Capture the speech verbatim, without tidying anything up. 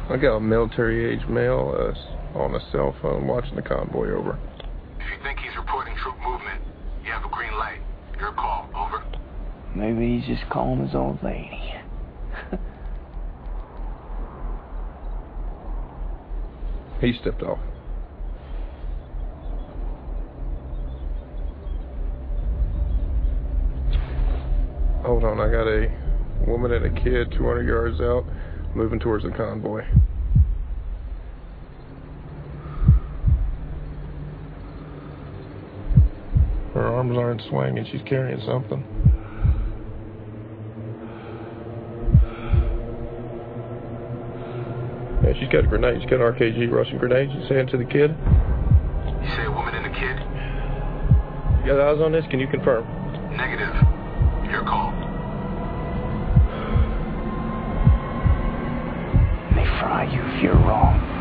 I got a military-age male uh, on a cell phone watching the convoy, over. If you think he's reporting troop movement, you have a green light. Your call, over. Maybe he's just calling his old lady. He stepped off. Hold on, I got a woman and a kid two hundred yards out, moving towards the convoy. Her arms aren't swinging, she's carrying something. Yeah, she's got a grenade. She's got an R K G Russian grenade. She's saying to the kid. You say a woman and a kid? You got eyes on this? Can you confirm? Negative. Your call. They fry you if you're wrong.